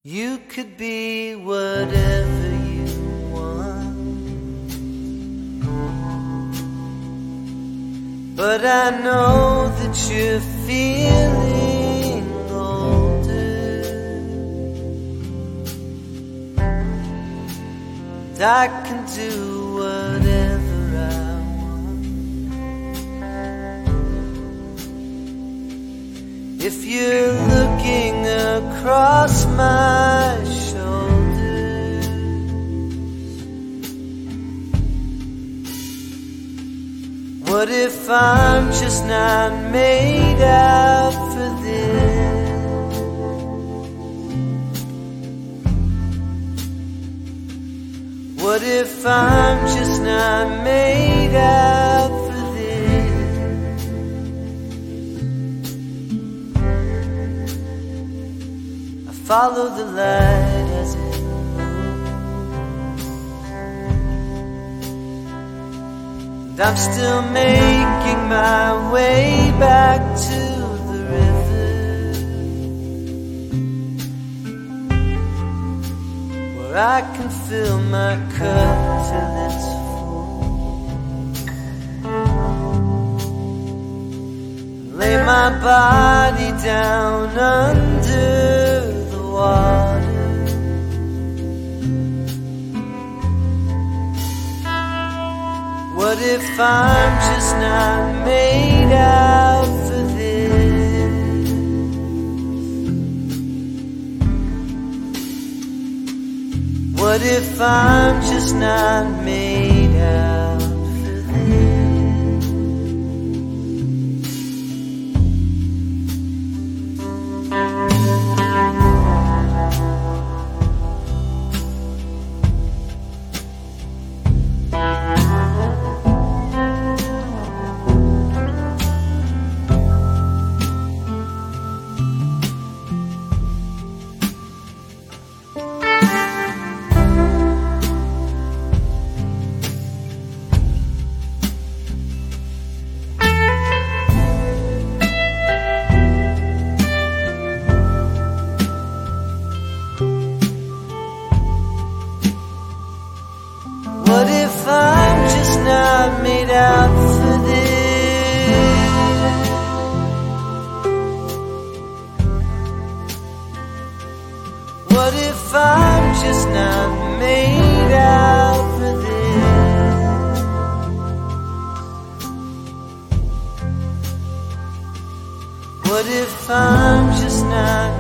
You could be whatever you want, but I know that you're feeling older. And I can do whatever I want if you're looking across my shoulders. What if I'm just not made out for this? What if I'm just not made out for this? I follow the light as it moves, and I'm still making my way back to the river, where I can fill my cup till it's full, lay my body down under the water. What if I'm just not made out for this? What if I'm just not made out for this? What if I'm just not made out for this? What if I'm just not made out for this? What if I'm just not